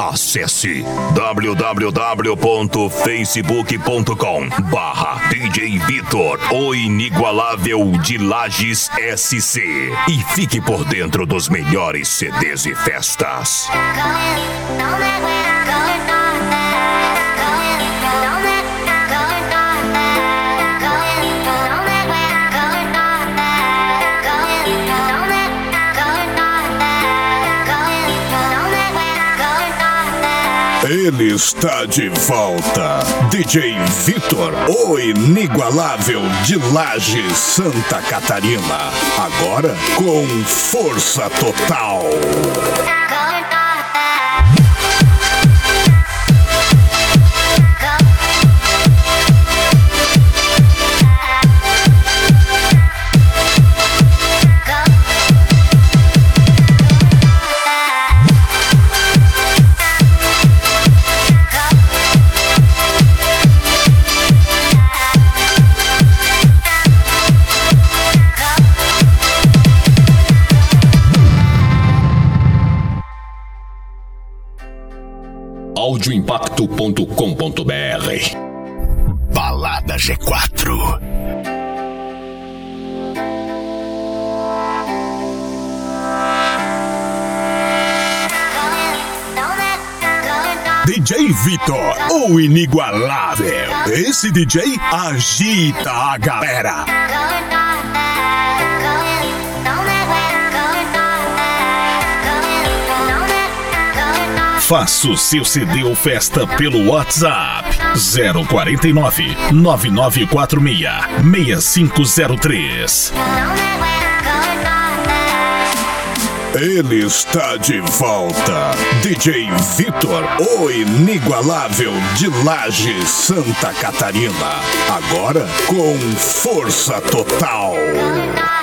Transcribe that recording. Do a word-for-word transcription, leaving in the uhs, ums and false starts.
Acesse w w w ponto facebook ponto com barra D J Vitor, o inigualável de Lages S C. E fique por dentro dos melhores C Ds e festas. Ele está de volta, D J Vitor, o inigualável de Lages, Santa Catarina. Agora com força total. áudio impacto ponto com ponto b r. Balada G quatro. D J Vitor, o inigualável. Esse D J agita a galera. Faça o seu C D ou festa pelo WhatsApp zero quarenta e nove, nove nove quatro seis, seis cinco zero três. Ele está de volta, D J Vitor, o inigualável de Lages, Santa Catarina. Agora com força total.